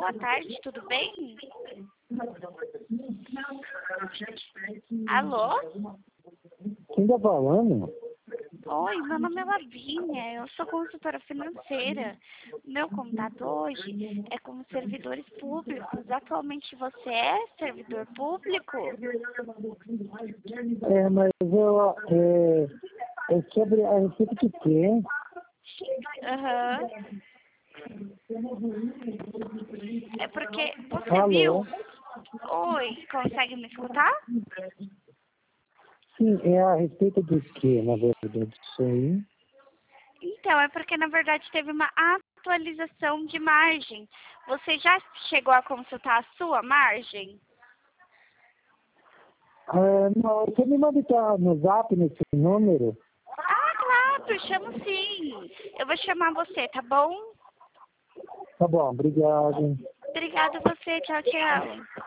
boa tarde, tudo bem? Alô? Quem tá falando? Oi, meu nome é Lavínia, eu sou consultora financeira. Meu contato hoje é com servidores públicos. Atualmente você é servidor público? Mas é sobre a receita que tem. Aham. É porque você Alô? viu? Oi, consegue me escutar? Sim, é a receita do quê, na verdade? Isso aí. Então, é porque na verdade teve uma atualização de margem. Você já chegou a consultar a sua margem? Não, você me manda então no zap nesse número? Ah, claro, chamo sim. Eu vou chamar você, tá bom? Tá bom, obrigado. Obrigada a você, tchau, tchau.